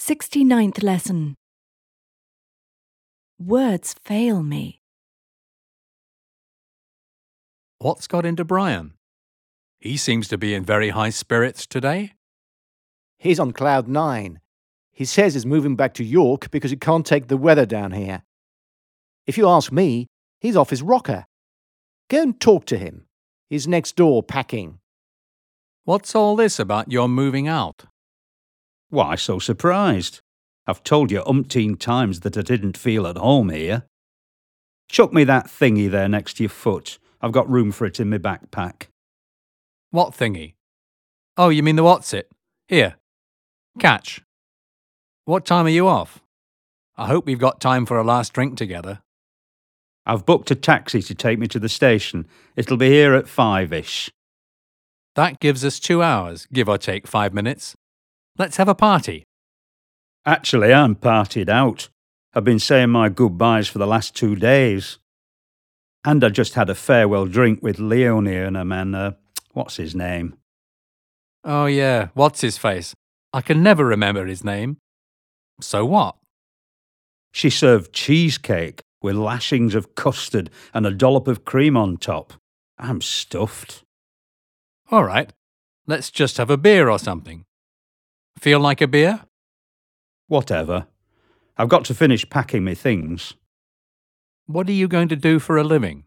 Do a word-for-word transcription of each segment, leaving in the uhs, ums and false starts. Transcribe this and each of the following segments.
sixty-ninth lesson. Words fail me. What's got into Brian? He seems to be in very high spirits today. He's on cloud nine. He says he's moving back to York because he can't take the weather down here. If you ask me, he's off his rocker. Go and talk to him. He's next door packing. What's all this about your moving out? Why so surprised? I've told you umpteen times that I didn't feel at home here. Chuck me that thingy there next to your foot. I've got room for it in my backpack. What thingy? Oh, you mean the what's it? Here. Catch. What time are you off? I hope we've got time for a last drink together. I've booked a taxi to take me to the station. It'll be here at five-ish. That gives us two hours, give or take five minutes. Let's have a party. Actually, I'm partied out. I've been saying my goodbyes for the last two days. And I just had a farewell drink with Leonie and a man, uh, what's his name? Oh yeah, what's his face? I can never remember his name. So what? She served cheesecake with lashings of custard and a dollop of cream on top. I'm stuffed. All right, let's just have a beer or something. Feel like a beer? Whatever. I've got to finish packing my things. What are you going to do for a living?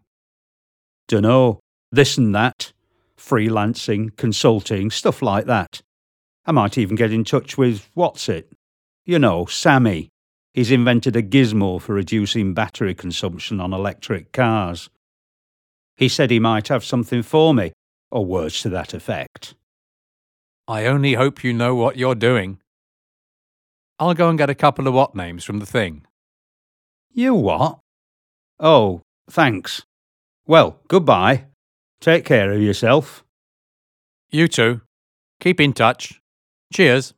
Dunno. This and that. Freelancing, consulting, stuff like that. I might even get in touch with, what's it? You know, Sammy. He's invented a gizmo for reducing battery consumption on electric cars. He said he might have something for me, or words to that effect. I only hope you know what you're doing. I'll go and get a couple of what names from the thing. You what? Oh, thanks. Well, goodbye. Take care of yourself. You too. Keep in touch. Cheers.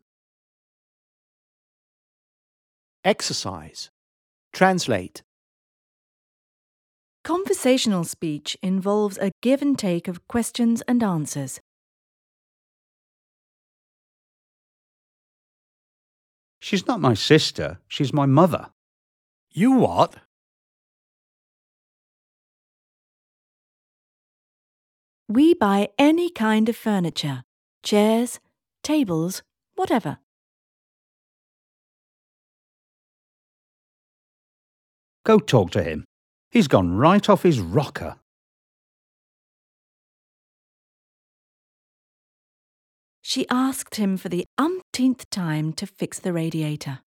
Exercise. Translate. Conversational speech involves a give and take of questions and answers. She's not my sister. She's my mother. You what? We buy any kind of furniture, chairs, tables, whatever. Go talk to him. He's gone right off his rocker. She asked him for the umpteenth time to fix the radiator.